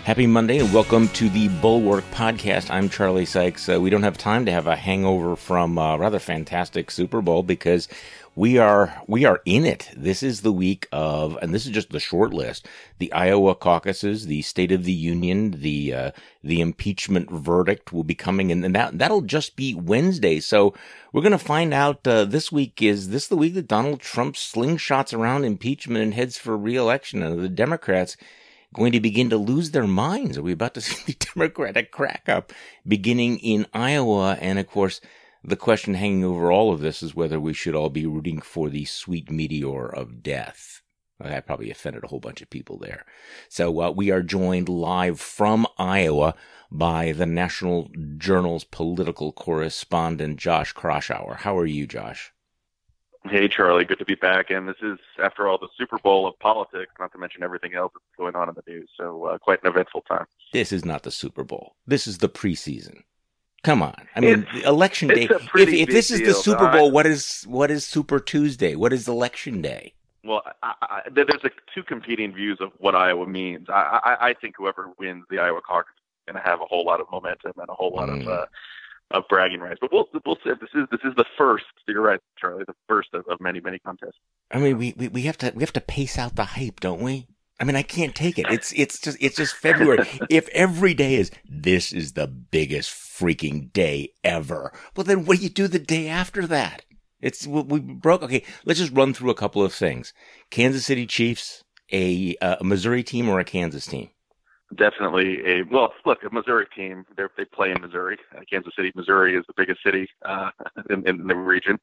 Happy Monday and welcome to the Bulwark Podcast. I'm Charlie Sykes. We don't have time to have a hangover from a rather fantastic Super Bowl because we are in it. This is the week of, and this is just the short list, the Iowa caucuses, the State of the Union, the impeachment verdict will be coming, and that'll just be Wednesday. So we're going to find out this week, is this the week that Donald Trump slingshots around impeachment and heads for re-election? And the Democrats going to begin to lose their minds? Are we about to see the Democratic crack up beginning in Iowa? And of course, the question hanging over all of this is whether we should all be rooting for the sweet meteor of death. I probably offended a whole bunch of people there. So we are joined live from Iowa by the National Journal's political correspondent, Josh Kraushaar. How are you, Josh? Hey, Charlie. Good to be back. And this is, after all, the Super Bowl of politics, not to mention everything else that's going on in the news. So quite an eventful time. This is not the Super Bowl. This is the preseason. Come on. I mean, Election Day. If this is the Super Bowl, what is Super Tuesday? What is Election Day? Well, there's two competing views of what Iowa means. I think whoever wins the Iowa caucus is going to have a whole lot of momentum and a whole lot of bragging rights. But we'll see. This is the first. You're right, Charlie. The first of many contests. I mean, we have to pace out the hype, don't we? I mean, I can't take it. It's just February. If every day this is the biggest freaking day ever, well, then what do you do the day after that? We broke. Okay, let's just run through a couple of things. Kansas City Chiefs, a Missouri team or a Kansas team? Definitely a Missouri team. They play in Missouri. Kansas City, Missouri is the biggest city in the region.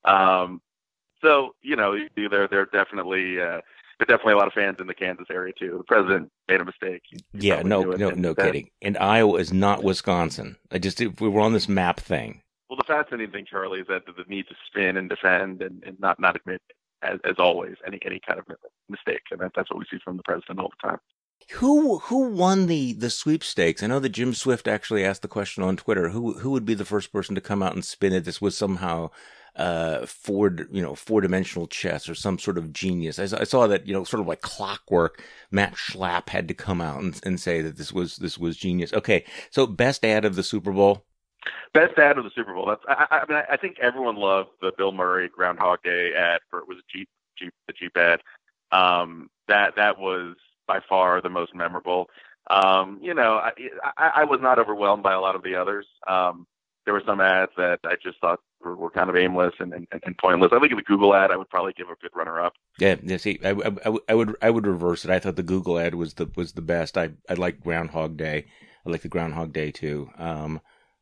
So they're definitely a lot of fans in the Kansas area too. The president made a mistake. No kidding. And Iowa is not Wisconsin. If we were on this map thing. Well, the fascinating thing, Charlie, is that the need to spin and defend and not admit, as always, any kind of mistake, and that's what we see from the president all the time. Who won the sweepstakes? I know that Jim Swift actually asked the question on Twitter. Who would be the first person to come out and spin it? This was somehow four-dimensional chess or some sort of genius. I saw that, sort of like clockwork, Matt Schlapp had to come out and say that this was genius. Okay, so best ad of the Super Bowl. Best ad of the Super Bowl. I think everyone loved the Bill Murray Groundhog Day ad the Jeep ad. That was by far the most memorable. I was not overwhelmed by a lot of the others. There were some ads that I just thought were kind of aimless and pointless. I think the Google ad I would probably give a good runner-up. Yeah. See, I would reverse it. I thought the Google ad was the best. I like Groundhog Day. I like the Groundhog Day too. I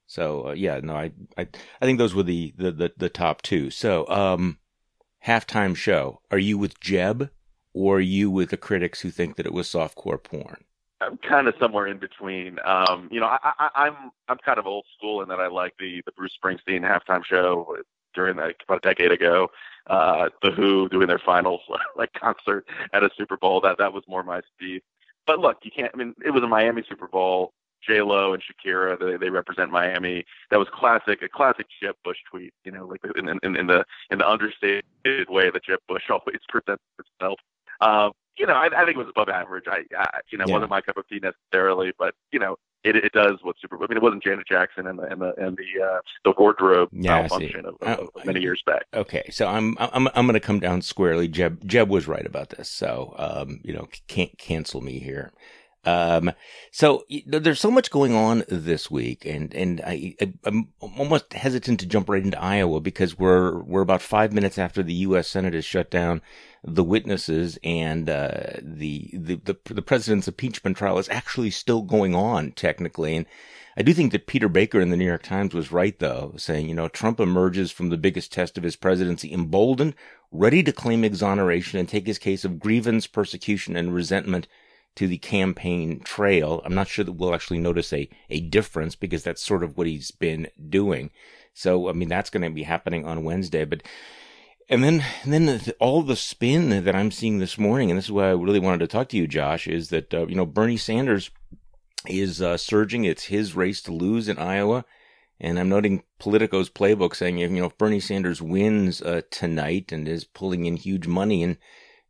think those were the top two. So halftime show. Are you with Jeb? Or are you with the critics who think that it was softcore porn? I'm kind of somewhere in between. I'm kind of old school in that I like the Bruce Springsteen halftime show during about a decade ago. The Who doing their final concert at a Super Bowl. That was more my speed. But look, you can't. I mean, it was a Miami Super Bowl. J-Lo and Shakira, they represent Miami. That was a classic Jeb Bush tweet. In the understated way that Jeb Bush always presents himself. I think it was above average. Wasn't my cup of tea necessarily, but it does what Super Bowl. I mean, it wasn't Janet Jackson and the wardrobe malfunction of many years back. Okay, so I'm going to come down squarely. Jeb was right about this, so can't cancel me here. So there's so much going on this week, and I'm almost hesitant to jump right into Iowa because we're about 5 minutes after the U.S. Senate has shut down the witnesses, and the president's impeachment trial is actually still going on technically. And I do think that Peter Baker in the New York Times was right, though, saying, Trump emerges from the biggest test of his presidency emboldened, ready to claim exoneration and take his case of grievance, persecution, and resentment to the campaign trail. I'm not sure that we'll actually notice a difference because that's sort of what he's been doing. So, I mean, that's going to be happening on Wednesday. And then all the spin that I'm seeing this morning, and this is why I really wanted to talk to you, Josh, is that, Bernie Sanders is surging. It's his race to lose in Iowa. And I'm noting Politico's playbook saying, if Bernie Sanders wins tonight and is pulling in huge money and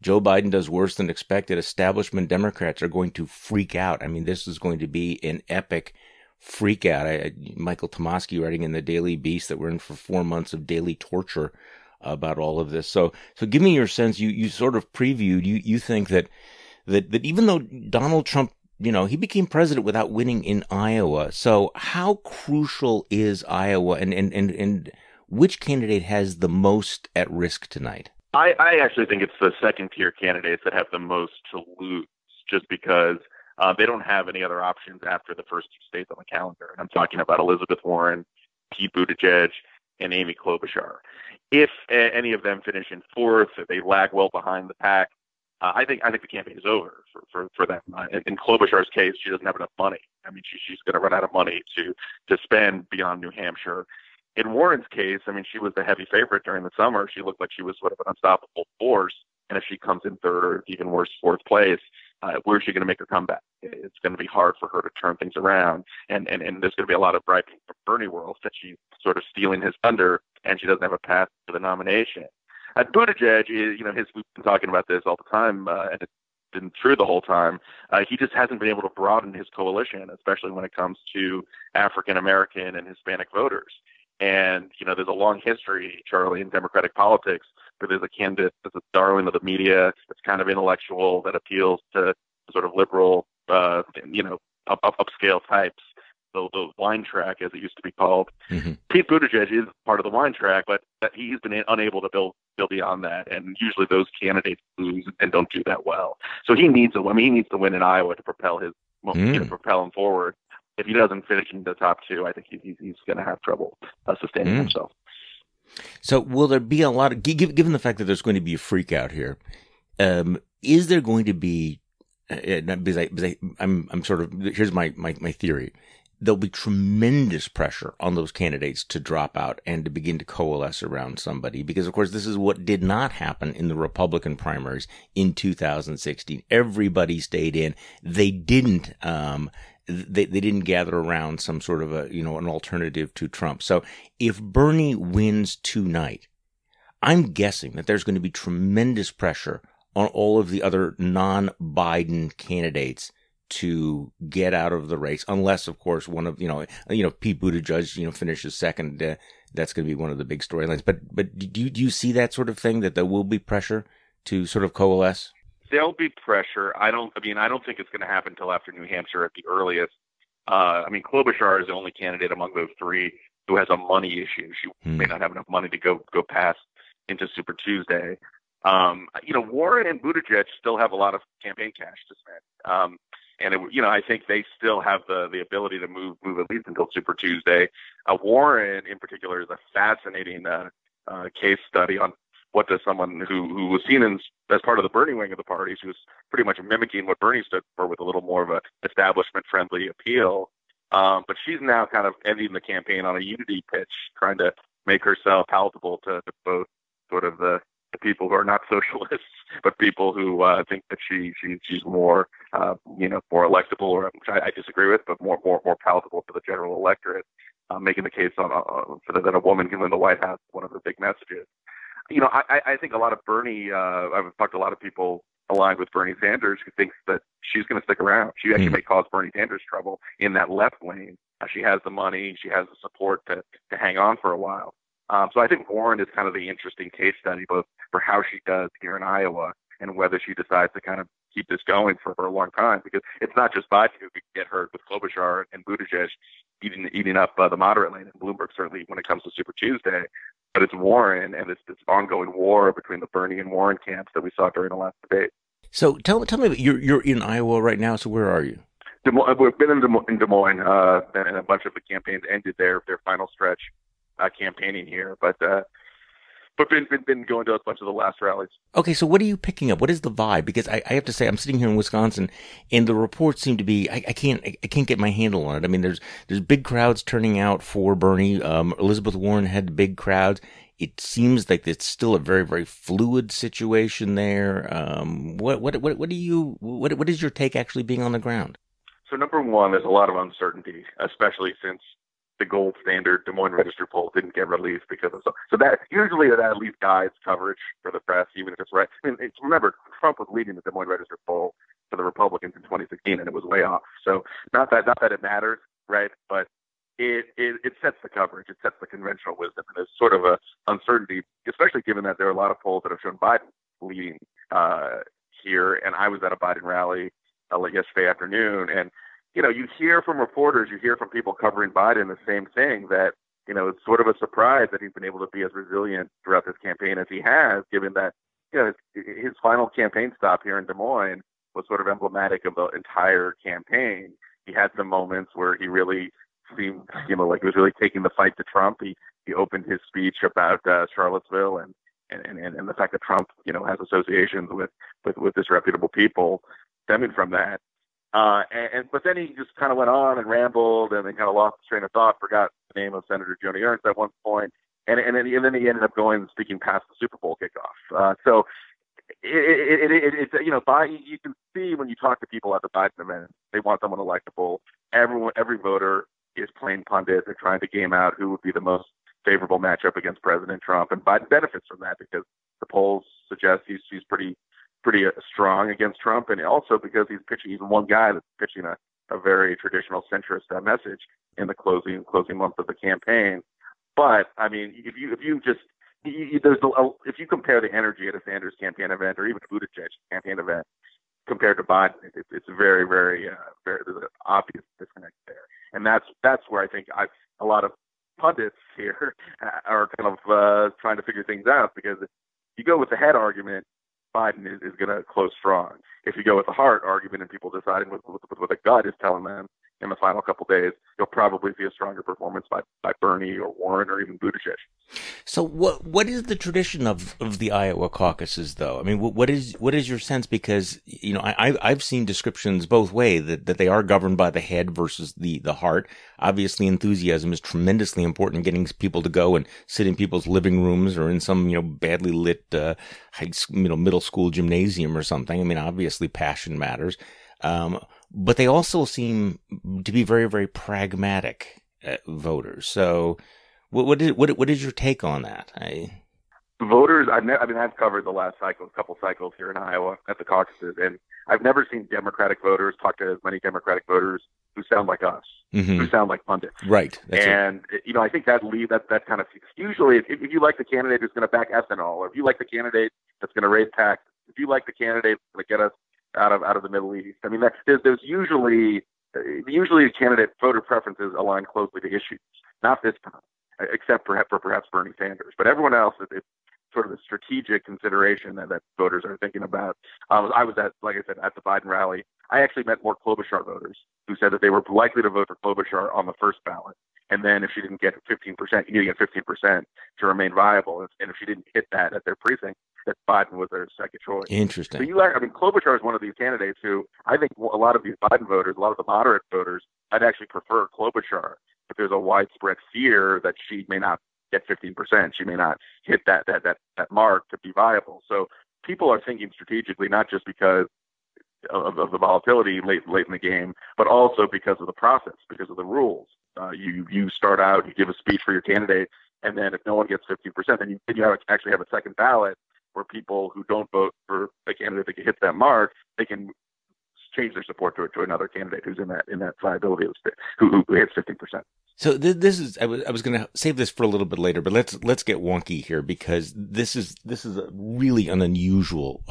Joe Biden does worse than expected, establishment Democrats are going to freak out. I mean, this is going to be an epic freak out. Michael Tomasky writing in the Daily Beast that we're in for 4 months of daily torture about all of this. So give me your sense. You sort of previewed, you think that even though Donald Trump, he became president without winning in Iowa. So how crucial is Iowa, and which candidate has the most at risk tonight? I actually think it's the second-tier candidates that have the most to lose, just because they don't have any other options after the first two states on the calendar. And I'm talking about Elizabeth Warren, Pete Buttigieg, and Amy Klobuchar. If any of them finish in fourth, if they lag well behind the pack, I think the campaign is over for them. In Klobuchar's case, she doesn't have enough money. I mean, she's going to run out of money to spend beyond New Hampshire. In Warren's case, I mean, she was the heavy favorite during the summer. She looked like she was sort of an unstoppable force. And if she comes in third, or even worse, fourth place, where's she going to make her comeback? It's going to be hard for her to turn things around. And there's going to be a lot of griping from Bernie world that she's sort of stealing his thunder and she doesn't have a path to the nomination. Buttigieg is, we've been talking about this all the time, and it's been true the whole time. He just hasn't been able to broaden his coalition, especially when it comes to African American and Hispanic voters. And, there's a long history, Charlie, in Democratic politics where there's a candidate that's a darling of the media, that's kind of intellectual, that appeals to sort of liberal, upscale types. The wine track, as it used to be called. Mm-hmm. Pete Buttigieg is part of the wine track, but he's been unable to build beyond that. And usually those candidates lose and don't do that well. So he needs to win in Iowa to propel propel him forward. If he doesn't finish in the top two, I think he's going to have trouble sustaining himself. So will there be a lot of, given the fact that there's going to be a freak out here, is there going to be, I'm sort of, here's my theory. There'll be tremendous pressure on those candidates to drop out and to begin to coalesce around somebody, because of course this is what did not happen in the Republican primaries in 2016. Everybody stayed in. They didn't they didn't gather around some sort of an alternative to Trump. So if Bernie wins tonight, I'm guessing that there's going to be tremendous pressure on all of the other non-Biden candidates to get out of the race, unless, of course, one of Pete Buttigieg finishes second. That's going to be one of the big storylines. But do you see that sort of thing, that there will be pressure to sort of coalesce? There'll be pressure. I don't think it's going to happen until after New Hampshire at the earliest. Klobuchar is the only candidate among those three who has a money issue. She may not have enough money to go past into Super Tuesday. Warren and Buttigieg still have a lot of campaign cash to spend. I think they still have the ability to move at least until Super Tuesday. Warren, in particular, is a fascinating case study on what does someone who was seen as part of the Bernie wing of the parties, who's pretty much mimicking what Bernie stood for with a little more of a establishment-friendly appeal. But she's now kind of ending the campaign on a unity pitch, trying to make herself palatable to both sort of the people who are not socialists, but people who think that she's more more electable, or which I disagree with, but more palatable to the general electorate. Making the case that a woman can win the White House, one of the big messages. I think a lot of Bernie. I've talked to a lot of people aligned with Bernie Sanders who thinks that she's going to stick around. She actually may cause Bernie Sanders trouble in that left lane. She has the money, she has the support to hang on for a while. So I think Warren is kind of the interesting case study, both for how she does here in Iowa and whether she decides to kind of keep this going for a long time, because it's not just Biden who could get hurt with Klobuchar and Buttigieg eating up the moderate lane, and Bloomberg certainly when it comes to Super Tuesday, but it's Warren and this ongoing war between the Bernie and Warren camps that we saw during the last debate. So tell me, you're in Iowa right now, so where are you? We've been in Des Moines, and a bunch of the campaigns ended their final stretch campaigning here, but been going to a bunch of the last rallies. Okay, so what are you picking up? What is the vibe? Because I have to say, I'm sitting here in Wisconsin, and the reports seem to be I can't get my handle on it. I mean, there's big crowds turning out for Bernie. Elizabeth Warren had big crowds. It seems like it's still a very, very fluid situation there. What is your take actually being on the ground? So number one, there's a lot of uncertainty, especially since the gold standard Des Moines Register poll didn't get released because of so that usually that at least guides coverage for the press, even if it's right. I mean, remember Trump was leading the Des Moines Register poll for the Republicans in 2016, and it was way off. So not that it matters, right? But it sets the coverage, it sets the conventional wisdom, and there's sort of a uncertainty, especially given that there are a lot of polls that have shown Biden leading here. And I was at a Biden rally yesterday afternoon, and you hear from reporters, you hear from people covering Biden the same thing, that it's sort of a surprise that he's been able to be as resilient throughout this campaign as he has, given that his final campaign stop here in Des Moines was sort of emblematic of the entire campaign. He had some moments where he really seemed, like he was really taking the fight to Trump. He opened his speech about Charlottesville and the fact that Trump, has associations with disreputable people stemming from that. But then he just kind of went on and rambled, and then kind of lost his train of thought, forgot the name of Senator Joni Ernst at one point, and then he ended up speaking past the Super Bowl kickoff. So it's you can see when you talk to people at the Biden event, they want someone electable. Every voter is playing pundit. They're trying to game out who would be the most favorable matchup against President Trump, and Biden benefits from that because the polls suggest he's pretty strong against Trump, and also because he's one guy that's pitching a very traditional centrist message in the closing month of the campaign. But I mean, if you compare the energy at a Sanders campaign event or even a Buttigieg campaign event compared to Biden, it's very, very, very, there's an obvious disconnect there, and that's where I think a lot of pundits here are kind of trying to figure things out, because if you go with the head argument, Biden is going to close strong. If you go with the heart argument and people deciding what the gut is telling them in the final couple of days, you'll probably see a stronger performance by Bernie or Warren or even Buttigieg. So what is the tradition of the Iowa caucuses, though? I mean, what is your sense? Because I've seen descriptions both ways, that they are governed by the head versus the heart. Obviously, enthusiasm is tremendously important, getting people to go and sit in people's living rooms or in some badly lit middle school gymnasium or something. I mean, obviously, passion matters. But they also seem to be very, very pragmatic voters. So, what is your take on that? Voters, I've covered the last couple cycles here in Iowa at the caucuses, and I've never seen Democratic voters talk to as many Democratic voters who sound like us, who sound like pundits. Right. That's I think that kind of, usually if you like the candidate who's going to back ethanol, or if you like the candidate that's going to raise taxes, if you like the candidate that's going to get us out of the Middle East, I mean, there's usually candidate voter preferences align closely to issues. Not this time, except for perhaps Bernie Sanders, but everyone else, it's sort of a strategic consideration that voters are thinking about. I was at the Biden rally. I actually met more Klobuchar voters who said that they were likely to vote for Klobuchar on the first ballot, and then if she didn't get 15%, you need to get 15% to remain viable, and if she didn't hit that at their precinct, that Biden was their second choice. Interesting. So Klobuchar is one of these candidates who I think a lot of these Biden voters, a lot of the moderate voters, I'd actually prefer Klobuchar, but there's a widespread fear that she may not get 15%. She may not hit that mark to be viable. So people are thinking strategically, not just because of the volatility late in the game, but also because of the process, because of the rules. You start out, you give a speech for your candidate, and then if no one gets 15%, then you actually have a second ballot where people who don't vote for a candidate that hits that mark, they can change their support to another candidate who's in that viability who hits 15%. So this is, I was going to save this for a little bit later, but let's get wonky here, because this is a really an unusual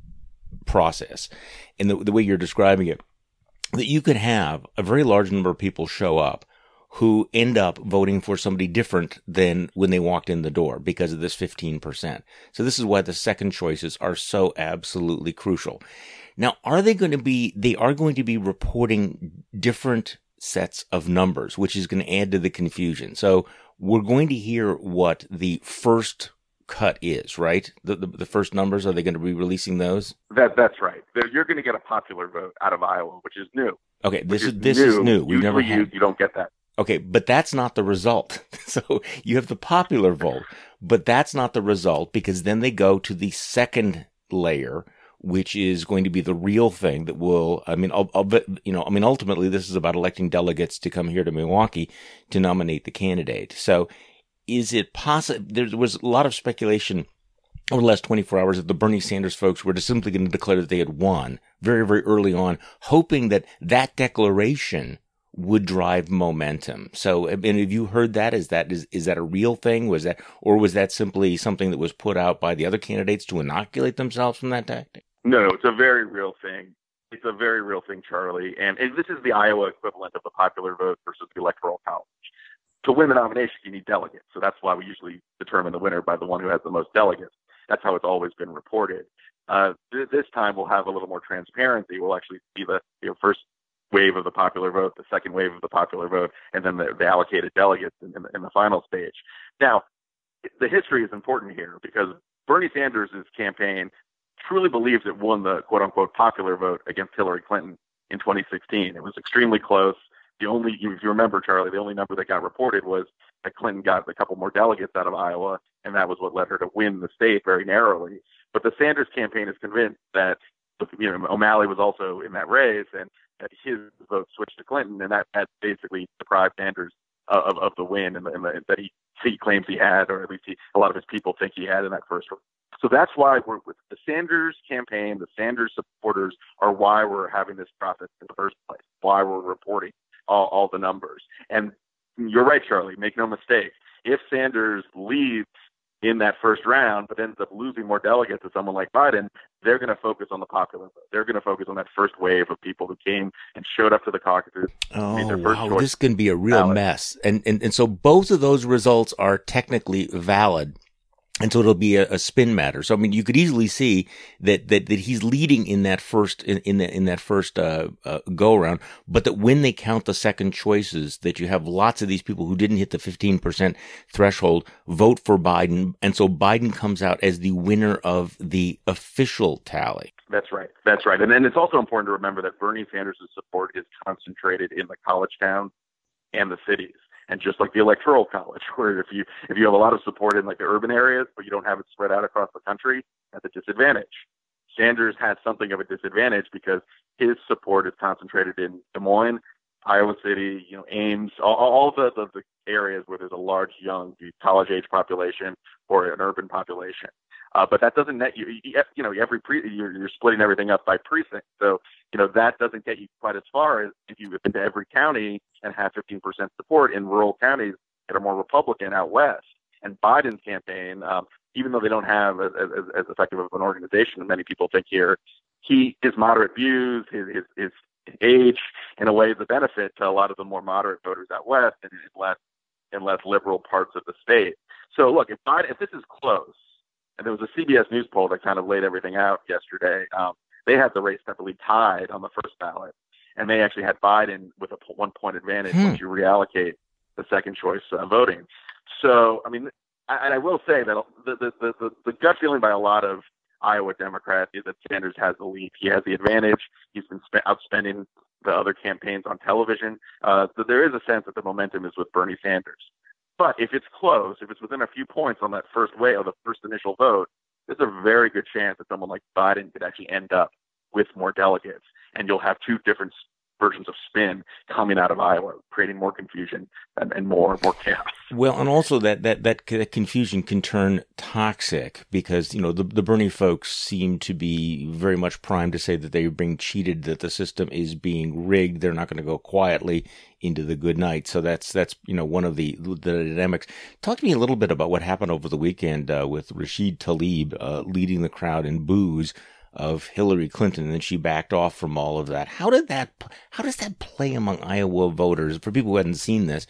process in the way you're describing it, that you could have a very large number of people show up who end up voting for somebody different than when they walked in the door because of this 15%. So this is why the second choices are so absolutely crucial. Now, they are going to be reporting different sets of numbers, which is going to add to the confusion. So we're going to hear what the first cut is, right? The first numbers, are they going to be releasing those? That's right. You're going to get a popular vote out of Iowa, which is new. Okay, this is new. We've never had. You don't get that. Okay, but that's not the result. So you have the popular vote, but that's not the result, because then they go to the second layer, which is going to be the real thing that will, ultimately this is about electing delegates to come here to Milwaukee to nominate the candidate. So is it possible? There was a lot of speculation over the last 24 hours that the Bernie Sanders folks were just simply going to declare that they had won very, very early on, hoping that that declaration would drive momentum. So, and have you heard that? Is that a real thing? Was that simply something that was put out by the other candidates to inoculate themselves from that tactic? No, it's a very real thing. It's a very real thing, Charlie. And this is the Iowa equivalent of the popular vote versus the Electoral College. To win the nomination, you need delegates. So that's why we usually determine the winner by the one who has the most delegates. That's how it's always been reported. This time we'll have a little more transparency. We'll actually see the first wave of the popular vote, the second wave of the popular vote, and then the allocated delegates in the final stage. Now, the history is important here because Bernie Sanders' campaign truly believes it won the quote-unquote popular vote against Hillary Clinton in 2016. It was extremely close. If you remember, Charlie, the only number that got reported was that Clinton got a couple more delegates out of Iowa, and that was what led her to win the state very narrowly. But the Sanders campaign is convinced that O'Malley was also in that race, and that his vote switched to Clinton, and that basically deprived Sanders of the win, and that he claims he had, or at least a lot of his people think he had in that first round. So that's why we're with the Sanders campaign. The Sanders supporters are why we're having this process in the first place, why we're reporting all the numbers. And you're right, Charlie, make no mistake. If Sanders leads in that first round, but ends up losing more delegates to someone like Biden, they're going to focus on the popular vote. They're going to focus on that first wave of people who came and showed up to the caucuses. Oh, wow. This can be a real mess. And so both of those results are technically valid. And so it'll be a spin matter. So, I mean, you could easily see that he's leading in that first, go around, but that when they count the second choices, that you have lots of these people who didn't hit the 15% threshold vote for Biden. And so Biden comes out as the winner of the official tally. That's right. That's right. And then it's also important to remember that Bernie Sanders' support is concentrated in the college towns and the cities. And just like the Electoral College, where if you have a lot of support in like the urban areas, but you don't have it spread out across the country, that's a disadvantage. Sanders has something of a disadvantage because his support is concentrated in Des Moines, Iowa City, Ames, all the areas where there's a large young college-age population or an urban population. But that doesn't net you. You're splitting everything up by precinct, so that doesn't get you quite as far as if you go into every county and have 15% support in rural counties that are more Republican out west. And Biden's campaign, even though they don't have as effective of an organization as many people think here, his moderate views, his age, in a way, is a benefit to a lot of the more moderate voters out west and in less liberal parts of the state. So look, if this is close, and there was a CBS News poll that kind of laid everything out yesterday. They had the race separately tied on the first ballot, and they actually had Biden with a 1-point advantage once you reallocate the second choice voting. So, I mean, I will say that the gut feeling by a lot of Iowa Democrats is that Sanders has the lead. He has the advantage. He's been outspending the other campaigns on television. So there is a sense that the momentum is with Bernie Sanders. But if it's close, if it's within a few points on that first way of the first initial vote, there's a very good chance that someone like Biden could actually end up with more delegates. And you'll have two different versions of spin coming out of Iowa, creating more confusion and more chaos. Well, and also that confusion can turn toxic because, the Bernie folks seem to be very much primed to say that they're being cheated, that the system is being rigged. They're not going to go quietly into the good night. So that's one of the dynamics. Talk to me a little bit about what happened over the weekend with Rashid Tlaib leading the crowd in boos of Hillary Clinton, and then she backed off from all of that. How does that play among Iowa voters? For people who hadn't seen this,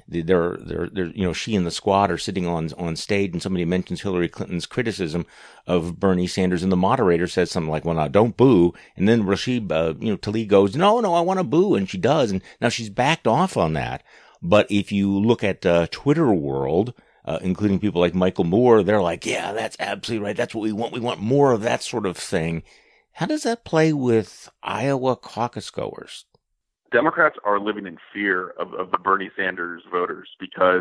she and the squad are sitting on stage, and somebody mentions Hillary Clinton's criticism of Bernie Sanders, and the moderator says something like, "Well, now don't boo," and then Rashid, Tlaib goes, "No, I want to boo," and she does, and now she's backed off on that. But if you look at Twitter world, including people like Michael Moore, they're like, yeah, that's absolutely right. That's what we want. We want more of that sort of thing. How does that play with Iowa caucus goers? Democrats are living in fear of the Bernie Sanders voters because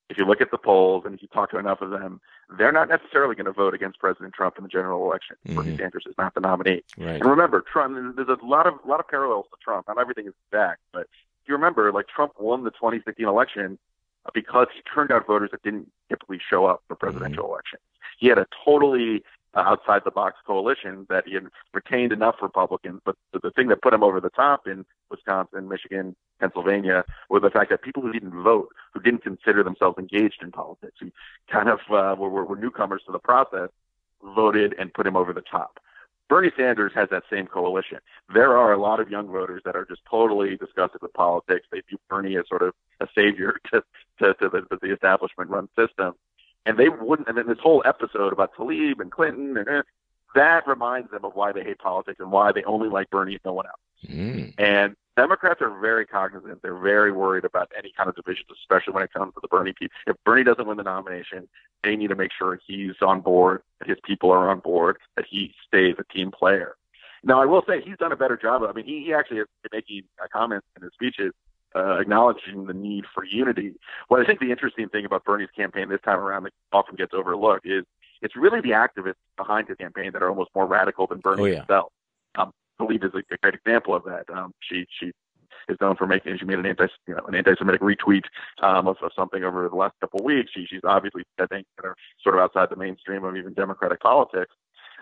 if you look at the polls and if you talk to enough of them, they're not necessarily going to vote against President Trump in the general election. Bernie Sanders is not the nominee. Right. And remember, Trump. There's a lot of parallels to Trump. Not everything is exact, but if you remember, like Trump won the 2016 election because he turned out voters that didn't typically show up for presidential elections. He had a totally outside the box coalition that he had retained enough Republicans, but the thing that put him over the top in Wisconsin, Michigan, Pennsylvania was the fact that people who didn't vote, who didn't consider themselves engaged in politics, who kind of were newcomers to the process, voted and put him over the top. Bernie Sanders has that same coalition. There are a lot of young voters that are just totally disgusted with politics. They view Bernie as sort of a savior to the establishment-run system. And they wouldn't, and then this whole episode about Tlaib and Clinton, that reminds them of why they hate politics and why they only like Bernie and no one else. And Democrats are very cognizant. They're very worried about any kind of divisions, especially when it comes to the Bernie people. If Bernie doesn't win the nomination, they need to make sure he's on board, that his people are on board, that he stays a team player. Now, I will say he's done a better job. I mean, he actually is making comments in his speeches acknowledging the need for unity. What I think the interesting thing about Bernie's campaign this time around that often gets overlooked is it's really the activists behind his campaign that are almost more radical than Bernie himself. Tlaib is a great example of that. She is known for she made an anti-Semitic retweet of something over the last couple of weeks. She's obviously, I think, sort of outside the mainstream of even Democratic politics.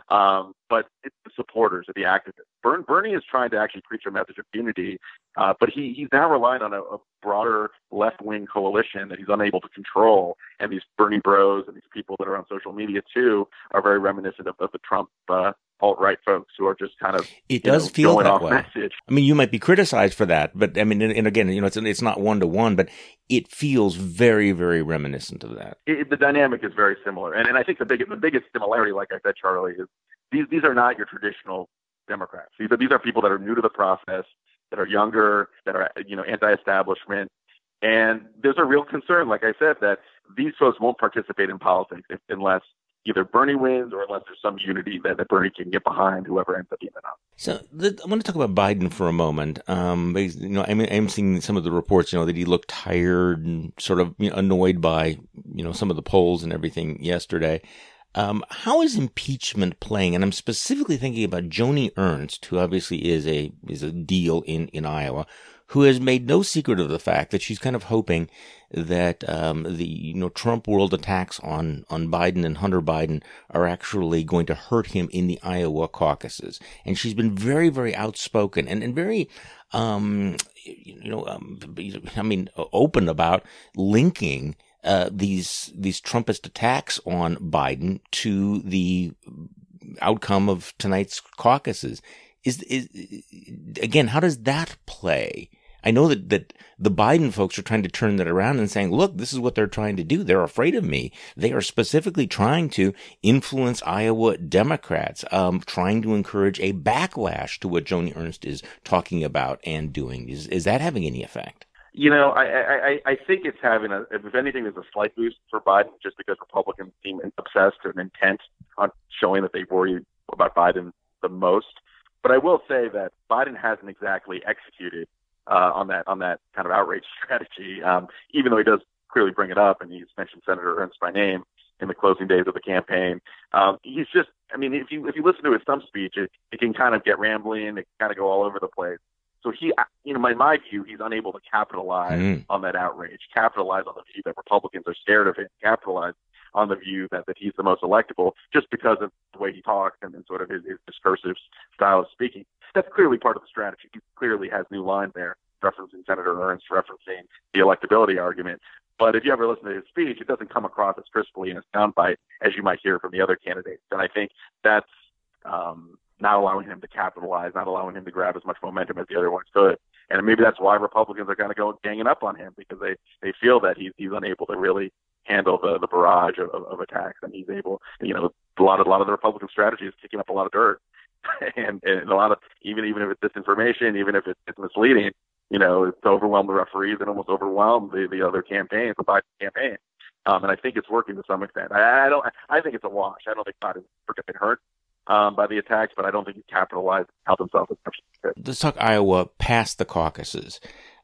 But it's the supporters of the activists. Bernie is trying to actually preach a message of unity, but he's now relying on a broader left-wing coalition that he's unable to control. And these Bernie bros and these people that are on social media too are very reminiscent of the Trump alt-right folks who are just kind of feel going that off way. Message. I mean, you might be criticized for that, but I mean, and again, it's not one-to-one, but it feels very, very reminiscent of that. The dynamic is very similar, and I think the biggest similarity, like I said, Charlie, is these are not your traditional Democrats. These are people that are new to the process, that are younger, that are anti-establishment, and there's a real concern, like I said, that these folks won't participate in politics unless either Bernie wins or unless there's some unity that Bernie can get behind whoever ends up being the nominee. So I want to talk about Biden for a moment. I'm seeing some of the reports, that he looked tired and sort of annoyed by, some of the polls and everything yesterday. How is impeachment playing? And I'm specifically thinking about Joni Ernst, who obviously is a deal in Iowa, who has made no secret of the fact that she's kind of hoping that the Trump world attacks on Biden and Hunter Biden are actually going to hurt him in the Iowa caucuses. And she's been very, very outspoken and very open about linking these Trumpist attacks on Biden to the outcome of tonight's caucuses. Again, how does that play? I know that the Biden folks are trying to turn that around and saying, look, this is what they're trying to do. They're afraid of me. They are specifically trying to influence Iowa Democrats, trying to encourage a backlash to what Joni Ernst is talking about and doing. Is that having any effect? I think it's having if anything, there's a slight boost for Biden just because Republicans seem obsessed and intent on showing that they worry about Biden the most. But I will say that Biden hasn't exactly executed on that kind of outrage strategy, even though he does clearly bring it up, and he's mentioned Senator Ernst by name in the closing days of the campaign. He's just, if you listen to his stump speech, it can kind of get rambling, it can kind of go all over the place. So he, in my view, he's unable to capitalize on that outrage, capitalize on the view that Republicans are scared of him, capitalize on the view that he's the most electable just because of the way he talks and sort of his discursive style of speaking. That's clearly part of the strategy. He clearly has new lines there, referencing Senator Ernst, referencing the electability argument. But if you ever listen to his speech, it doesn't come across as crisply and as soundbite as you might hear from the other candidates. And I think that's not allowing him to capitalize, not allowing him to grab as much momentum as the other ones could. And maybe that's why Republicans are kind of ganging up on him, because they feel that he's unable to really handle the barrage of attacks, and he's able, a lot of the Republican strategy is kicking up a lot of dirt, and a lot of even if it's disinformation, even if it's misleading, it's overwhelmed the referees and almost overwhelmed the other campaigns, the Biden campaign, and I think it's working to some extent. I think it's a wash. I don't think Biden's been hurt by the attacks, but I don't think he capitalized, helped himself as much as he could. Let's talk Iowa past the caucuses.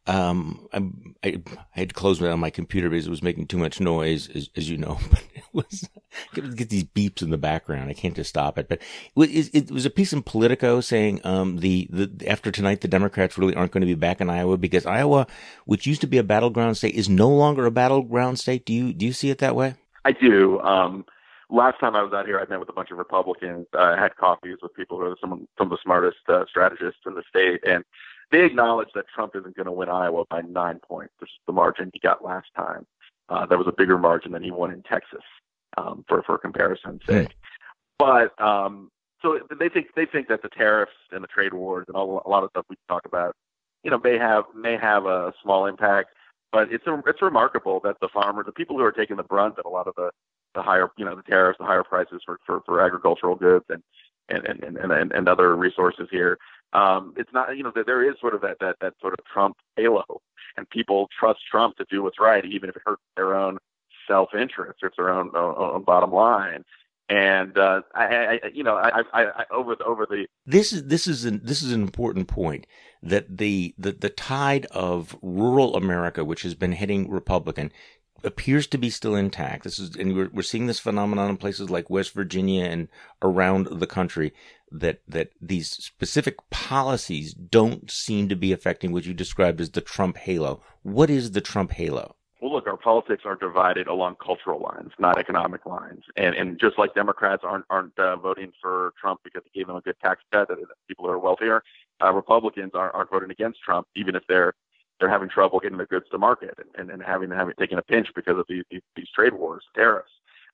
I had to close it on my computer because it was making too much noise, as you know. But it was get these beeps in the background. I can't just stop it. But it was a piece in Politico saying the after tonight the Democrats really aren't going to be back in Iowa because Iowa, which used to be a battleground state, is no longer a battleground state. Do you see it that way? I do. Last time I was out here, I met with a bunch of Republicans. I had coffees with people who are some of the smartest strategists in the state, and they acknowledge that Trump isn't going to win Iowa by 9 points, which is the margin he got last time. That was a bigger margin than he won in Texas, for comparison's sake. But so they think that the tariffs and the trade wars and a lot of stuff we talk about, may have a small impact. But it's remarkable that the farmers, the people who are taking the brunt of a lot of the higher, the tariffs, the higher prices for agricultural goods and other resources here. It's not, there is sort of that sort of Trump halo, and people trust Trump to do what's right, even if it hurts their own self-interest or it's their own bottom line. And this is an important point, that the tide of rural America, which has been heading Republican, appears to be still intact. And we're seeing this phenomenon in places like West Virginia and around the country, that these specific policies don't seem to be affecting what you described as the Trump halo. What is the Trump halo? Well, look, our politics are divided along cultural lines, not economic lines. And just like Democrats aren't voting for Trump because he gave them a good tax cut, that people who are wealthier, Republicans aren't voting against Trump, even if they're having trouble getting their goods to market and having taken a pinch because of these trade wars, tariffs.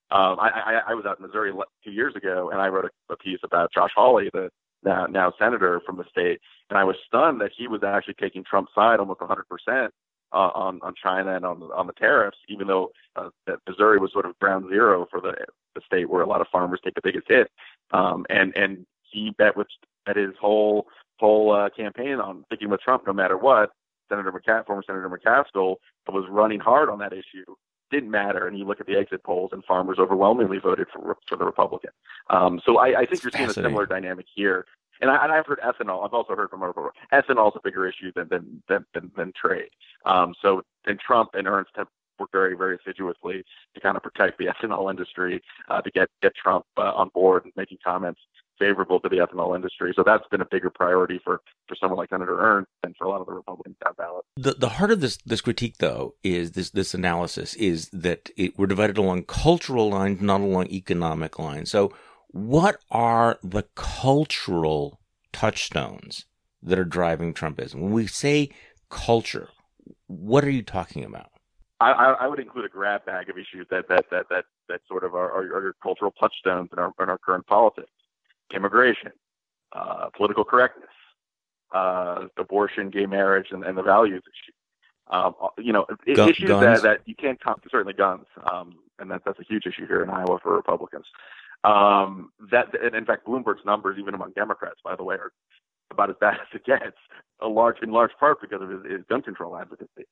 I was out in Missouri 2 years ago, and I wrote a piece about Josh Hawley, the now senator from the state, and I was stunned that he was actually taking Trump's side almost 100%. On China and on the tariffs, even though that Missouri was sort of ground zero for the state where a lot of farmers take the biggest hit, and he bet his whole campaign on sticking with Trump no matter what. Former Senator McCaskill was running hard on that issue. Didn't matter, and you look at the exit polls, and farmers overwhelmingly voted for the Republican. So I think you're seeing a similar dynamic here. And I've heard ethanol. I've also heard from ethanol is a bigger issue than trade. So Trump and Ernst have worked very, very assiduously to kind of protect the ethanol industry, to get Trump on board and making comments favorable to the ethanol industry. So that's been a bigger priority for someone like Senator Ernst than for a lot of the Republicans down ballot. The heart of this critique, though, is this analysis is that we're divided along cultural lines, not along economic lines. So what are the cultural touchstones that are driving Trumpism? When we say culture, what are you talking about? I would include a grab bag of issues that sort of are cultural touchstones in our current politics: immigration, political correctness, abortion, gay marriage, and the values issue. Issues guns. that you can't certainly guns, and that's a huge issue here in Iowa for Republicans. And in fact, Bloomberg's numbers, even among Democrats, by the way, are about as bad as it gets, in large part because of his gun control advocacy.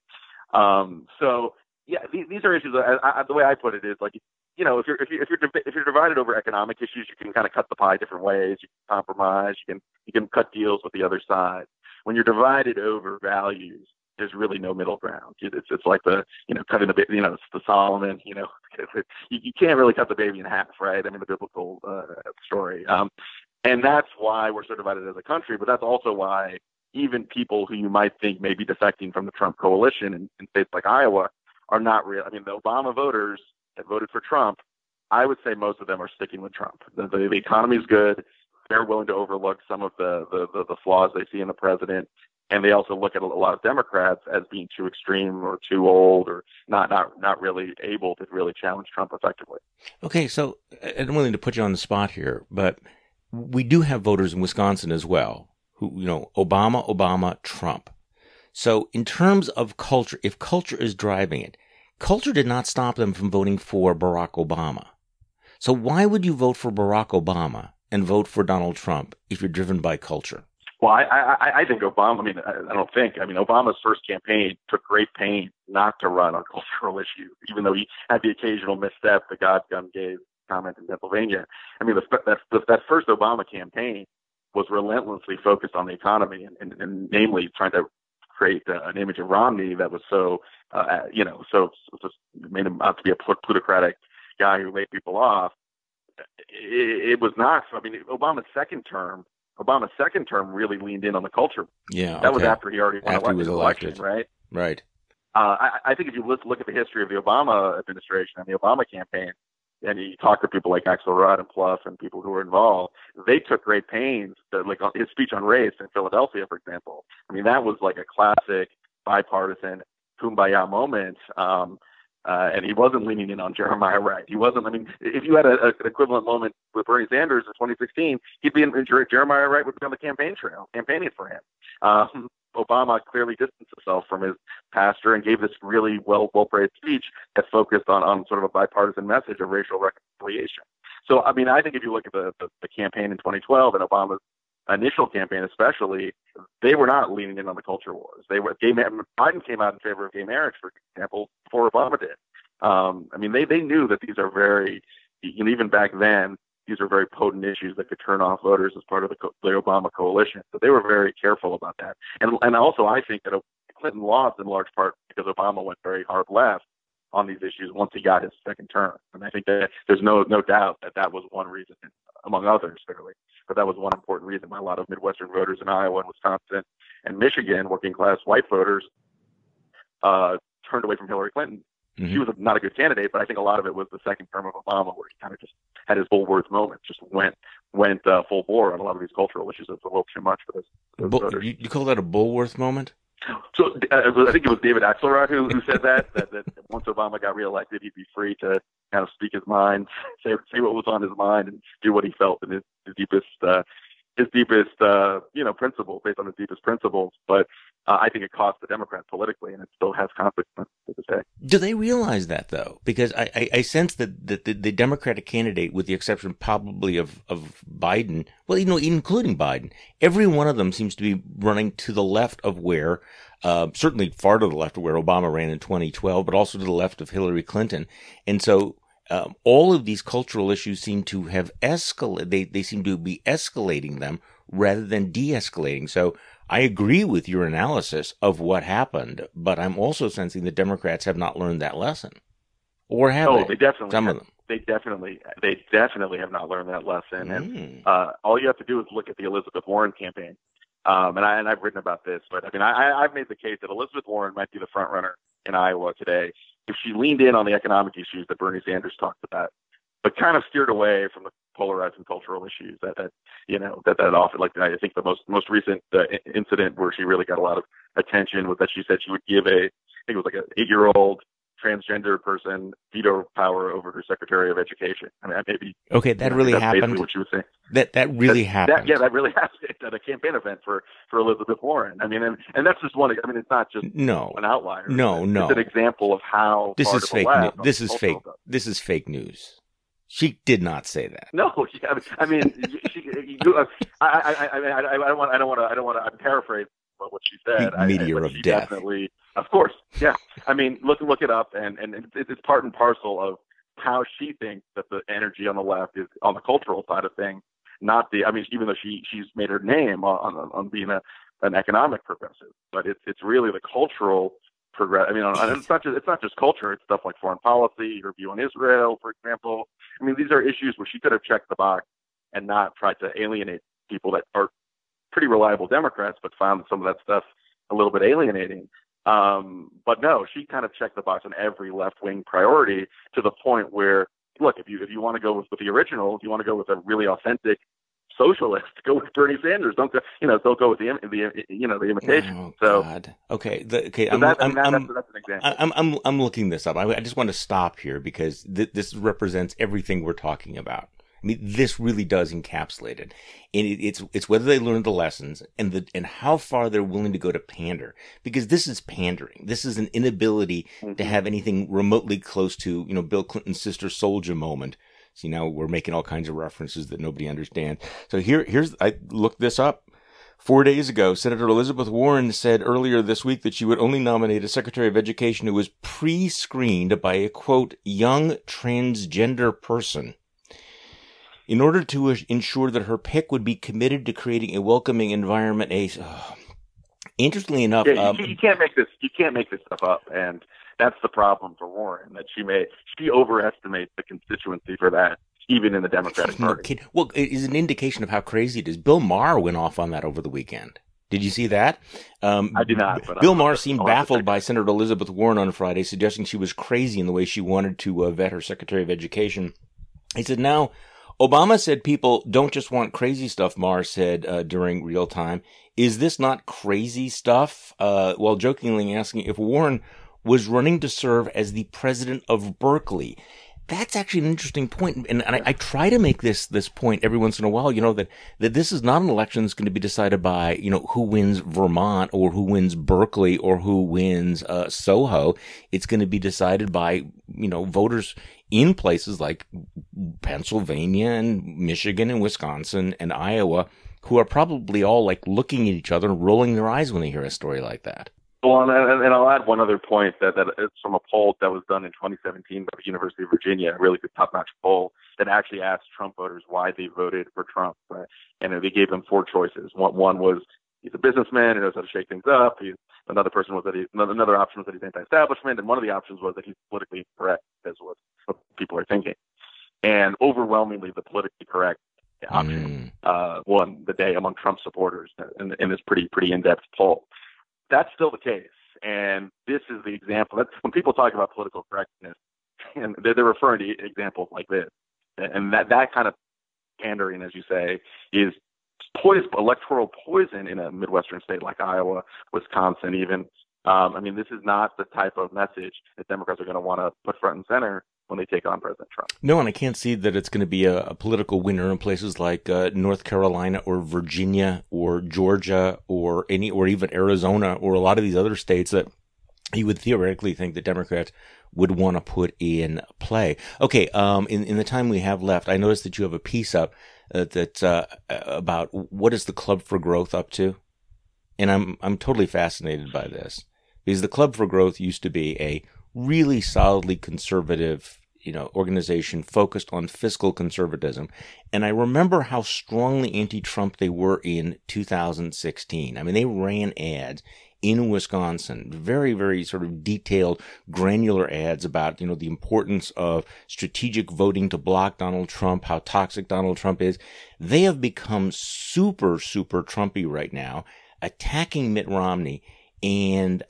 So yeah, these are issues. The way I put it is like, if you're divided over economic issues, you can kind of cut the pie different ways. You can compromise. You can cut deals with the other side. When you're divided over values, there's really no middle ground. It's like cutting the baby. It's the Solomon. You can't really cut the baby in half, right? I mean, the biblical story. And that's why we're so divided as a country. But that's also why even people who you might think may be defecting from the Trump coalition in states like Iowa are not real. I mean, the Obama voters that voted for Trump, I would say most of them are sticking with Trump. The economy is good. They're willing to overlook some of the flaws they see in the president. And they also look at a lot of Democrats as being too extreme or too old or not really able to really challenge Trump effectively. Okay, so I'm willing to put you on the spot here, but we do have voters in Wisconsin as well who, Obama, Trump. So in terms of culture, if culture is driving it, culture did not stop them from voting for Barack Obama. So why would you vote for Barack Obama and vote for Donald Trump if you're driven by culture? Well, I think Obama, Obama's first campaign took great pain not to run on cultural issues, even though he had the occasional misstep, the God gun gave comment in Pennsylvania. I mean, that first Obama campaign was relentlessly focused on the economy and namely trying to create an image of Romney that was so just made him out to be a plutocratic guy who laid people off. It was not. I mean, Obama's second term really leaned in on the culture. Yeah, that was after he already won the election, right? Right. I think if you look at the history of the Obama administration and the Obama campaign, and you talk to people like Axel Rudd and Pluff and people who were involved, they took great pains. Like his speech on race in Philadelphia, for example. I mean, that was like a classic bipartisan kumbaya moment. And he wasn't leaning in on Jeremiah Wright. He wasn't. I mean, if you had an equivalent moment with Bernie Sanders in 2016, he'd be Jeremiah Wright would be on the campaign trail, campaigning for him. Obama clearly distanced himself from his pastor and gave this really well-praised speech that focused on sort of a bipartisan message of racial reconciliation. So, I mean, I think if you look at the campaign in 2012 and Obama's initial campaign especially, they were not leaning in on the culture wars. Biden came out in favor of gay marriage, for example, before Obama did. I mean, they knew that these are very, even back then, these are very potent issues that could turn off voters as part of the Obama coalition. So they were very careful about that. And also, I think that Clinton lost in large part because Obama went very hard left on these issues once he got his second term. And I think that there's no doubt that was one reason, among others, clearly. But that was one important reason why a lot of Midwestern voters in Iowa and Wisconsin and Michigan, working class white voters, turned away from Hillary Clinton. Mm-hmm. She was not a good candidate, but I think a lot of it was the second term of Obama, where he kind of just had his Bullworth moment, just went full bore on a lot of these cultural issues. It's a little too much for those voters. You call that a Bullworth moment? So I think it was David Axelrod who said that once Obama got reelected, he'd be free to kind of speak his mind, say what was on his mind, and do what he felt in his deepest principles, based on his deepest principles. But I think it cost the Democrats politically, and it still has consequences to this day. Do they realize that, though? Because I sense that the Democratic candidate, with the exception probably of Biden, well, including Biden, every one of them seems to be running to the left of where, certainly far to the left of where Obama ran in 2012, but also to the left of Hillary Clinton. And so all of these cultural issues seem to have escalated. They seem to be escalating them rather than de-escalating. So I agree with your analysis of what happened, but I'm also sensing the Democrats have not learned that lesson. Or have they? They definitely Some have. of them. They definitely have not learned that lesson. And all you have to do is look at the Elizabeth Warren campaign. And I've written about this, but I mean, I've made the case that Elizabeth Warren might be the front runner in Iowa today if she leaned in on the economic issues that Bernie Sanders talked about, but kind of steered away from the polarizing cultural issues that often, like I think the most recent incident where she really got a lot of attention was that she said she would give I think it was like an 8-year-old transgender person veto power over her Secretary of Education. I mean, maybe. Okay, that really happened. Basically what she was saying. That really happened. That really happened at a campaign event for Elizabeth Warren. I mean, and that's just one. I mean, it's not just an outlier. No. It's an example of how this is fake news. This is fake news. She did not say that. No, I mean, I don't want to. I'm paraphrasing what she said. Meteor of death. Definitely, of course, yeah. I mean, look it up, and it's part and parcel of how she thinks that the energy on the left is on the cultural side of things, not the. I mean, even though she's made her name on being an economic progressive, but it's really the cultural progress. I mean, it's not just culture. It's stuff like foreign policy, her view on Israel, for example. I mean, these are issues where she could have checked the box and not tried to alienate people that are pretty reliable Democrats, but found some of that stuff a little bit alienating. But no, she kind of checked the box on every left-wing priority to the point where, look, if you want to go with the original, if you want to go with a really authentic socialist, go with Bernie Sanders. Don't go with the imitation. Oh, God. Okay. That's an example. I'm looking this up. I just want to stop here because this represents everything we're talking about. I mean, this really does encapsulate it, and it's whether they learned the lessons and how far they're willing to go to pander, because this is pandering. This is an inability to have anything remotely close to, Bill Clinton's Sister Souljah moment. See, now we're making all kinds of references that nobody understands. So I looked this up. 4 days ago, Senator Elizabeth Warren said earlier this week that she would only nominate a Secretary of Education who was pre-screened by a, quote, young transgender person, in order to ensure that her pick would be committed to creating a welcoming environment, Interestingly enough, Yeah, you can't make this. You can't make this stuff up, and that's the problem for Warren. That she overestimates the constituency for that, even in the Democratic Party. Well, it is an indication of how crazy it is. Bill Maher went off on that over the weekend. Did you see that? I did not. But Bill Maher seemed baffled by Senator Elizabeth Warren on Friday, suggesting she was crazy in the way she wanted to vet her Secretary of Education. He said, now, Obama said people don't just want crazy stuff, Maher said during Real Time. Is this not crazy stuff? While jokingly asking if Warren was running to serve as the president of Berkeley. That's actually an interesting point. And I try to make this point every once in a while, that this is not an election that's going to be decided by, who wins Vermont or who wins Berkeley or who wins Soho. It's going to be decided by, voters in places like Pennsylvania and Michigan and Wisconsin and Iowa, who are probably all like looking at each other and rolling their eyes when they hear a story like that. Well, and I'll add one other point that it's from a poll that was done in 2017 by the University of Virginia, a really good top-notch poll that actually asked Trump voters why they voted for Trump. Right? And they gave them four choices. One was he's a businessman who knows how to shake things up. Another option was that he's anti-establishment, and one of the options was that he's politically correct, as what people are thinking. And overwhelmingly, the politically correct option won the day among Trump supporters in this pretty in-depth poll. That's still the case, and this is the example. That's when people talk about political correctness, and they're referring to examples like this, and that kind of pandering, as you say, is electoral poison in a Midwestern state like Iowa, Wisconsin, even. This is not the type of message that Democrats are going to want to put front and center when they take on President Trump. No, and I can't see that it's going to be a political winner in places like North Carolina or Virginia or Georgia or even Arizona or a lot of these other states that you would theoretically think that Democrats would want to put in play. Okay, in the time we have left, I noticed that you have a piece up that's about what is the Club for Growth up to, and I'm totally fascinated by this because the Club for Growth used to be a really solidly conservative, organization focused on fiscal conservatism. And I remember how strongly anti-Trump they were in 2016. They ran ads in Wisconsin, very, very sort of detailed, granular ads about, the importance of strategic voting to block Donald Trump, how toxic Donald Trump is. They have become super, super Trumpy right now, attacking Mitt Romney. And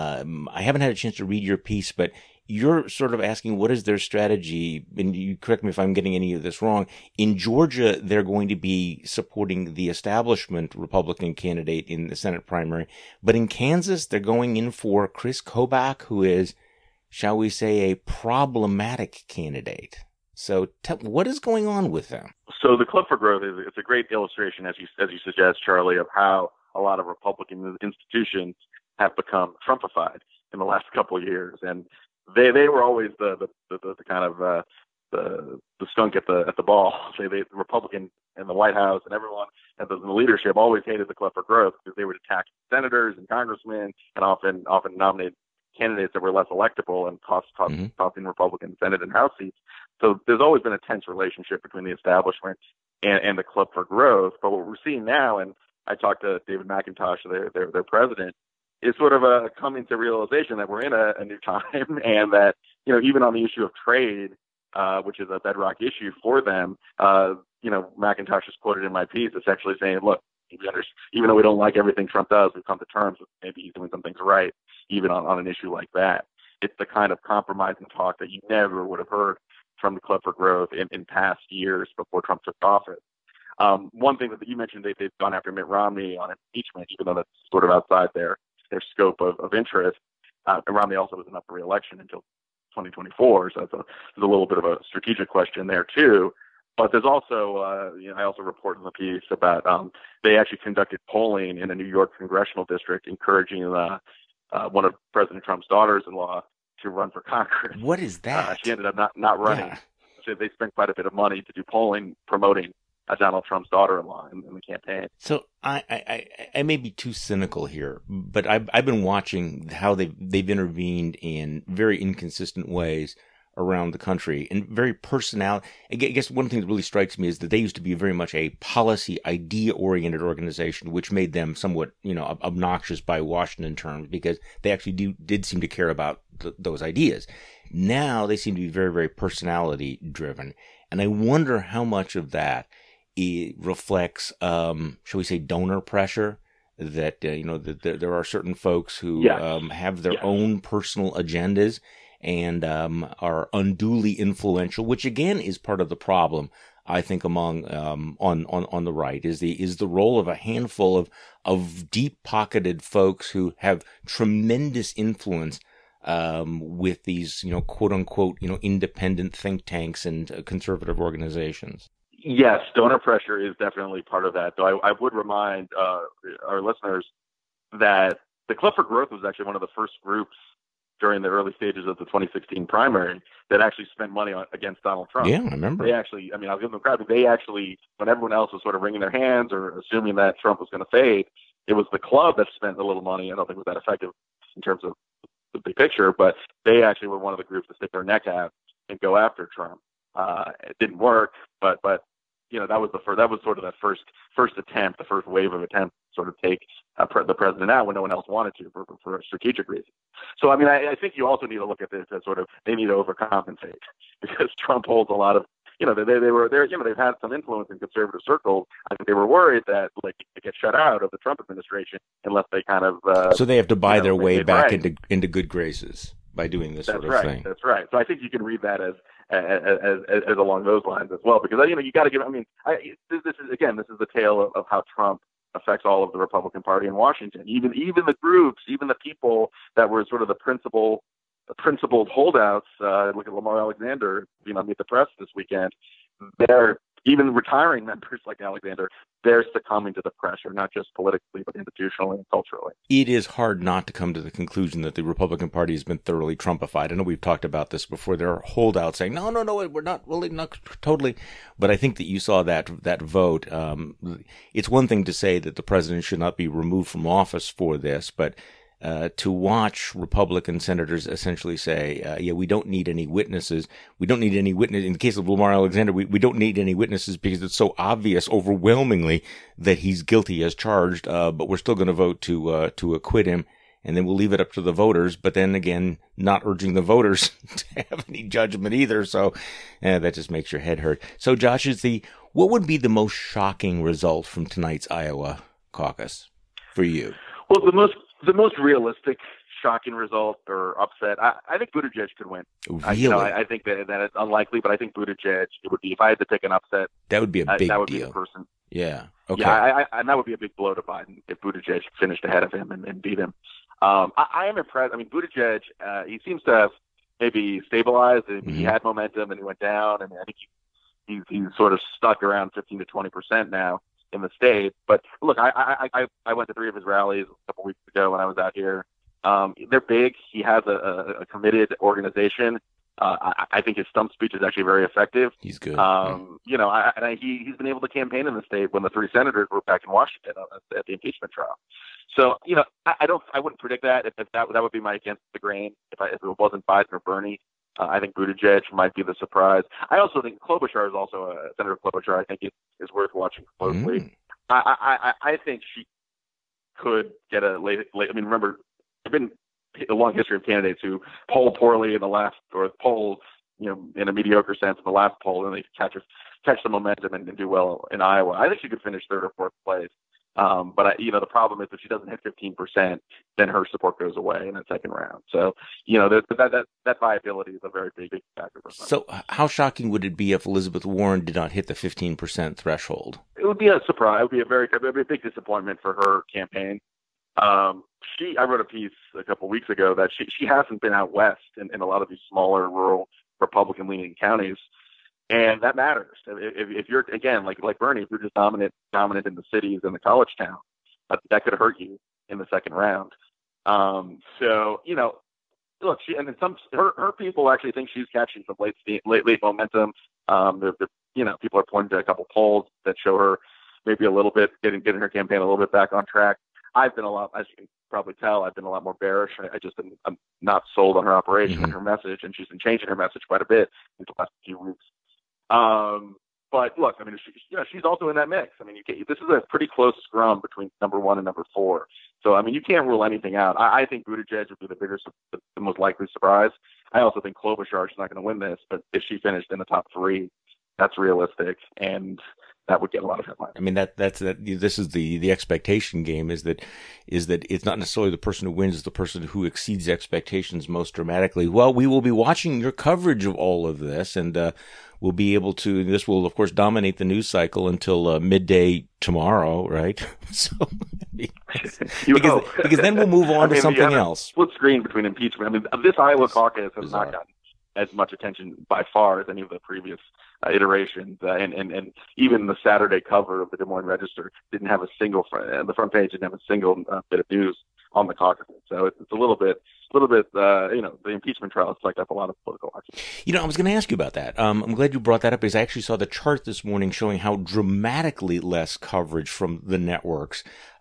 I haven't had a chance to read your piece, but you're sort of asking what is their strategy, and you correct me if I'm getting any of this wrong. In Georgia, they're going to be supporting the establishment Republican candidate in the Senate primary, but in Kansas, they're going in for Chris Kobach, who is, shall we say, a problematic candidate. So what is going on with them? So the Club for Growth it's a great illustration, as you suggest, Charlie, of how a lot of Republican institutions have become Trumpified in the last couple of years, and they were always the kind of the skunk at the ball. The Republican and the White House and everyone and the leadership always hated the Club for Growth because they would attack senators and congressmen and often nominate candidates that were less electable and costing Republican Senate and House seats. So there's always been a tense relationship between the establishment and the Club for Growth. But what we're seeing now, and I talked to David McIntosh, their president, is sort of a coming to realization that we're in a new time, and that even on the issue of trade, which is a bedrock issue for them, McIntosh is quoted in my piece essentially saying, "Look, even though we don't like everything Trump does, we've come to terms with maybe he's doing some things right, even on an issue like that." It's the kind of compromise and talk that you never would have heard from the Club for Growth in past years before Trump took office. One thing that you mentioned, they've gone after Mitt Romney on impeachment, even though that's sort of outside their scope of interest. And Romney also wasn't up for re-election until 2024, so there's a little bit of a strategic question there too. But there's also, I also reported in the piece about they actually conducted polling in a New York congressional district, encouraging one of President Trump's daughters-in-law to run for Congress. What is that? She ended up not running. Yeah. So they spent quite a bit of money to do polling promoting Donald Trump's daughter-in-law in the campaign. So I may be too cynical here, but I've been watching how they've intervened in very inconsistent ways around the country, and very personal. I guess one thing that really strikes me is that they used to be very much a policy idea-oriented organization, which made them somewhat, obnoxious by Washington terms, because they actually did seem to care about those ideas. Now they seem to be very, very personality-driven, and I wonder how much of that reflects, shall we say, donor pressure. That that there are certain folks who have their own personal agendas and are unduly influential, which again is part of the problem, I think, among on the right is the role of a handful of deep pocketed folks who have tremendous influence with these quote unquote independent think tanks and conservative organizations. Yes, donor pressure is definitely part of that. Though I would remind our listeners that the Club for Growth was actually one of the first groups during the early stages of the 2016 primary that actually spent money against Donald Trump. Yeah, I remember. They actually, I'll give them credit. They actually, when everyone else was sort of wringing their hands or assuming that Trump was going to fade, it was the club that spent a little money. I don't think it was that effective in terms of the big picture, but they actually were one of the groups to stick their neck out and go after Trump. It didn't work, but that was sort of that first attempt, the first wave of attempt to sort of take the president out when no one else wanted to for a strategic reason. So, I think you also need to look at this as sort of they need to overcompensate because Trump holds a lot of, they've had some influence in conservative circles. I think they were worried that they get shut out of the Trump administration unless they kind of. So they have to buy their way back into good graces by doing this sort of thing. That's right. So I think you can read that as along those lines as well, because you got to give. This is the tale of how Trump affects all of the Republican Party in Washington. Even the groups, even the people that were sort of the principled holdouts. Look at Lamar Alexander. Meet the press this weekend. They're even retiring members like Alexander. They're succumbing to the pressure, not just politically, but institutionally and culturally. It is hard not to come to the conclusion that the Republican Party has been thoroughly Trumpified. I know we've talked about this before. There are holdouts saying, no, we're not really, not totally. But I think that you saw that vote. It's one thing to say that the president should not be removed from office for this, but to watch Republican senators essentially say, we don't need any witnesses. We don't need any witness. In the case of Lamar Alexander, we don't need any witnesses because it's so obvious overwhelmingly that he's guilty as charged, but we're still going to vote to acquit him. And then we'll leave it up to the voters, but then again, not urging the voters to have any judgment either. So that just makes your head hurt. So Josh, what would be the most shocking result from tonight's Iowa caucus for you? Well, the most realistic shocking result or upset, I think Buttigieg could win. Really? I think that it's unlikely, but I think Buttigieg, it would be, if I had to pick an upset, that would be a big that would deal. Be the person. Yeah. Okay. Yeah, and that would be a big blow to Biden if Buttigieg finished ahead of him and beat him. I am impressed. Buttigieg, he seems to have maybe stabilized. Mm-hmm. He had momentum and he went down, and I think he's sort of stuck around 15 to 20% now in the state. But look, I went to 3 of his rallies a couple weeks ago when I was out here. They're big. He has a committed organization. I think his stump speech is actually very effective. He's good. He's been able to campaign in the state when the 3 senators were back in Washington at the impeachment trial. So, I wouldn't predict that. If that would be my against the grain. If it wasn't Biden or Bernie, I think Buttigieg might be the surprise. I also think Klobuchar is also Senator Klobuchar. I think is worth watching closely. I think she could get a late. Remember, there's been a long history of candidates who poll poorly in the last, or poll, in a mediocre sense in the last poll, and they catch the momentum and do well in Iowa. I think she could finish 3rd or 4th place. But the problem is if she doesn't hit 15%, then her support goes away in the second round. So, that viability is a very big factor for her. So how shocking would it be if Elizabeth Warren did not hit the 15% threshold? It would be a surprise. It would be a big disappointment for her campaign. I wrote a piece a couple of weeks ago that she hasn't been out west in a lot of these smaller rural Republican-leaning counties. And that matters. If you're, again, like Bernie, if you're just dominant in the cities and the college town, that could hurt you in the second round. Look, her people actually think she's catching some late momentum. People are pointing to a couple polls that show her maybe a little bit getting her campaign a little bit back on track. I've been a lot, as you can probably tell, I've been a lot more bearish. I'm not sold on her operation and her message, and she's been changing her message quite a bit in the last few weeks. But look, I mean, she's also in that mix. I mean, this is a pretty close scrum between number 1 and number 4. So, I mean, you can't rule anything out. I think Buttigieg would be the most likely surprise. I also think Klobuchar is not going to win this, but if she finished in the top 3, that's realistic, and that would get a lot of headlines. I mean, this is the expectation game is that it's not necessarily the person who wins, it's the person who exceeds expectations most dramatically. Well, we will be watching your coverage of all of this, and we'll be able to, this will of course dominate the news cycle until midday tomorrow, right? So, because then we'll move on to something else. Split screen between impeachment. I mean, this Iowa caucus has not gotten as much attention by far as any of the previous iterations, and even the Saturday cover of the Des Moines Register didn't have a single the front page didn't have a single bit of news on the caucus. So it's a little bit, the impeachment trial has sucked up a lot of political action. I was going to ask you about that. I'm glad you brought that up because I actually saw the chart this morning showing how dramatically less coverage from the networks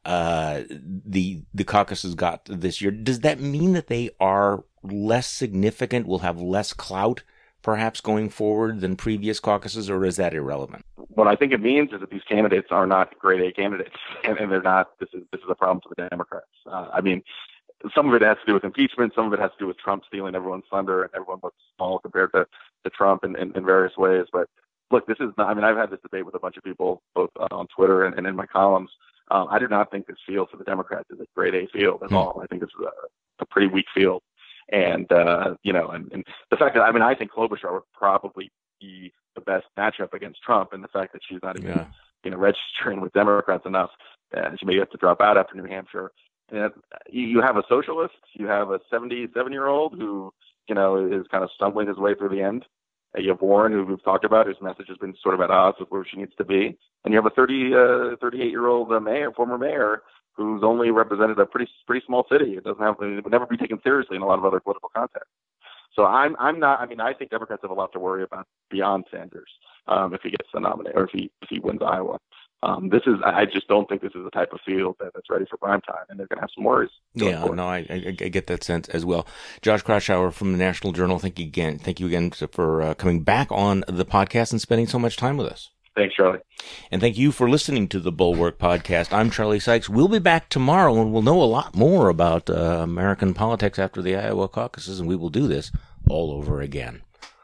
the caucuses got this year. Does that mean that they are less significant, will have less clout perhaps going forward than previous caucuses, or is that irrelevant? What I think it means is that these candidates are not grade A candidates, and they're not. This is a problem for the Democrats. I mean, some of it has to do with impeachment, some of it has to do with Trump stealing everyone's thunder, and everyone looks small compared to Trump in various ways. But look, this is not. I mean, I've had this debate with a bunch of people, both on Twitter and in my columns. I do not think this field for the Democrats is a grade A field at all. I think this is a pretty weak field. And, and the fact that, I mean, I think Klobuchar would probably be the best matchup against Trump, and the fact that she's not even, registering with Democrats enough, she may have to drop out after New Hampshire. And you have a socialist, you have a 77-year-old who, is kind of stumbling his way through the end. You have Warren, who we've talked about, whose message has been sort of at odds with where she needs to be. And you have a 38-year-old former mayor, who's only represented a pretty small city. It would never be taken seriously in a lot of other political contexts. So I'm not. I mean, I think Democrats have a lot to worry about beyond Sanders if he gets the nomination or if he wins Iowa. I just don't think this is the type of field that's ready for prime time, and they're going to have some worries. Yeah, no, I get that sense as well. Josh Kraushaar from the National Journal. Thank you again for coming back on the podcast and spending so much time with us. Thanks, Charlie. And thank you for listening to the Bulwark Podcast. I'm Charlie Sykes. We'll be back tomorrow, and we'll know a lot more about American politics after the Iowa caucuses, and we will do this all over again.